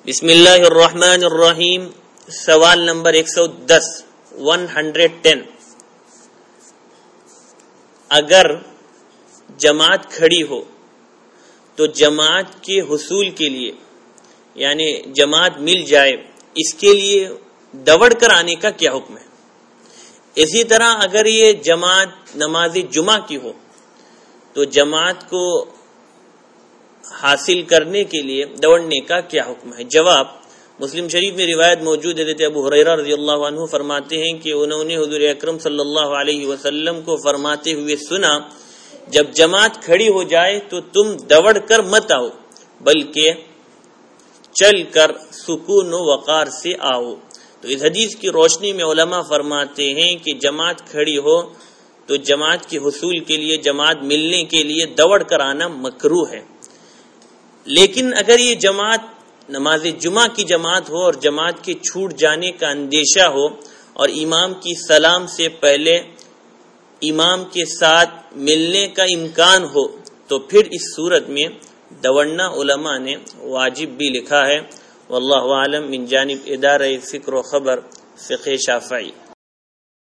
بسم اللہ الرحمن الرحیم. سوال نمبر 110. اگر جماعت کھڑی ہو تو جماعت کے حصول کے لیے یعنی جماعت مل جائے اس کے لیے دوڑ کر آنے کا کیا حکم ہے؟ اسی طرح اگر یہ جماعت نماز جمعہ کی ہو تو جماعت کو حاصل کرنے کے لیے دوڑنے کا کیا حکم ہے؟ جواب: مسلم شریف میں روایت موجود ہے، حضرت ابو ہریرہ رضی اللہ عنہ فرماتے ہیں کہ انہوں نے حضور اکرم صلی اللہ علیہ وسلم کو فرماتے ہوئے سنا، جب جماعت کھڑی ہو جائے تو تم دوڑ کر مت آؤ بلکہ چل کر سکون و وقار سے آؤ. تو اس حدیث کی روشنی میں علماء فرماتے ہیں کہ جماعت کھڑی ہو تو جماعت کے حصول کے لیے، جماعت ملنے کے لیے دوڑ کر آنا مکروہ ہے. لیکن اگر یہ جماعت نماز جمعہ کی جماعت ہو اور جماعت کے چھوٹ جانے کا اندیشہ ہو اور امام کی سلام سے پہلے امام کے ساتھ ملنے کا امکان ہو تو پھر اس صورت میں دوڑنا علماء نے واجب بھی لکھا ہے. واللہ اعلم. من جانب ادارہ فکر و خبر فقہ شافعی.